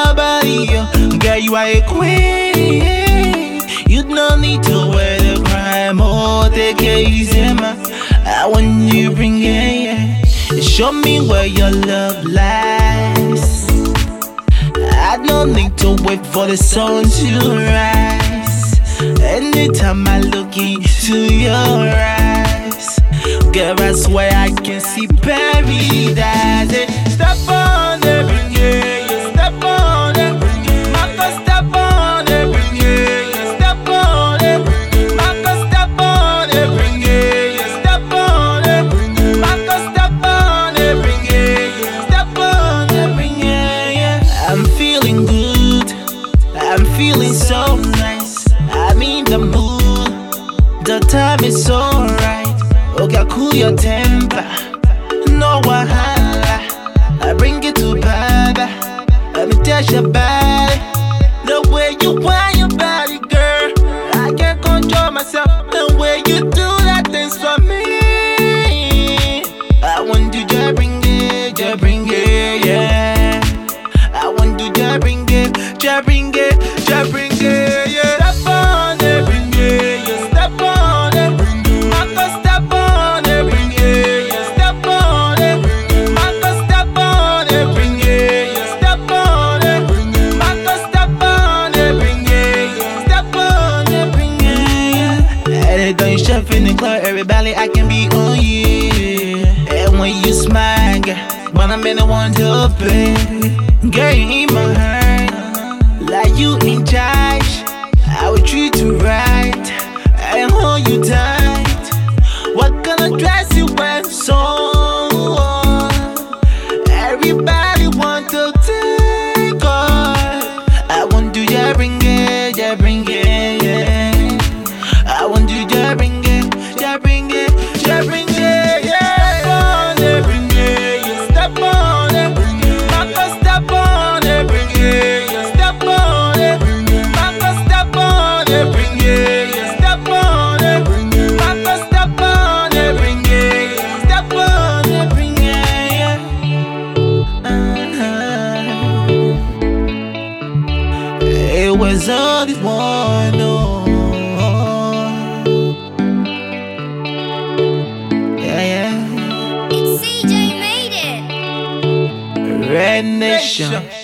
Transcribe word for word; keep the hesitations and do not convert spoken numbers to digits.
your body, yo. Girl, you are a queen. You don't need to wear the crime or take it easy, man. I want you bring it, yeah. Show me where your love lies. I don't need to wait for the sun to rise. Anytime I look into your eyes, girl, I swear I can see paradise. Step on it, bring it, you step on it, bring it. Marco, step on it, bring it, you step on it, bring it. Marco, step on it, bring it, you step on it, bring it. Marco, step on it, bring it, you step on it, bring it, yeah. I'm feeling good, I'm feeling so nice. I'm in the mood, the time is so right. Okay, cool your temper, no wahala. I bring it to Baba, let me touch your body. The way you want your body, girl, I can't control myself. The way you do that things for me, I want to just bring it, just bring it, yeah. I want to just bring it, just bring it, just bring it, yeah. Step on it, bring it, you step on it, bring it. Marco, step on it, bring it, you step on it, bring it. Marco, step on it, bring it, you step on it, bring it. Marco, step on it, bring it, you step on it, bring it, yeah. Anytime you step in the club, everybody I can be on you. And when you smile, girl, when I'm in the one to pay, girl, you in my heart, like you in charge. I will treat you right and hold you tight. What kind of dress you wear? So everybody want to take off. I want to just bring it, just bring it, yeah. I want to just bring it, just bring it, just bring it, yeah. Step on it, bring it, you step on it, bring it. Marco, step on it, bring it, you step on it, bring it. Marco, step on it, bring it, you step on it, bring it. Marco, step on it, bring it, you step on it, bring it, yeah. Uh-huh. It was all this one, oh. Yeah, yeah. It's C J made it. Red Nation.